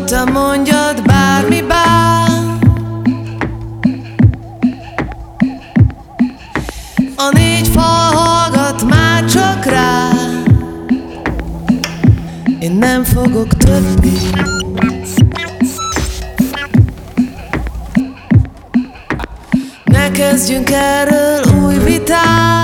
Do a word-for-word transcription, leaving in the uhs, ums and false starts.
Nyugodtan mondjad, bármi bár. A négy fal hallgat már csak rá. Én nem fogok többé. Ne kezdjünk erről új vitát.